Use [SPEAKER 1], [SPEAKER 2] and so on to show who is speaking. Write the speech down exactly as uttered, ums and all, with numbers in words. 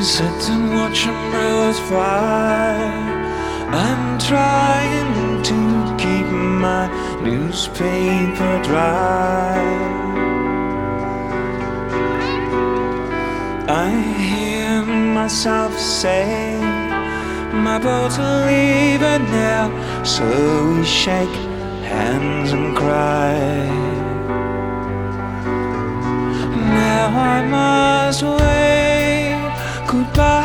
[SPEAKER 1] Sit and watch umbrellas fly. I'm trying to keep my newspaper dry. I hear myself say, my boat's leaving now, so we shake hands and cry. Now I must wave goodbye.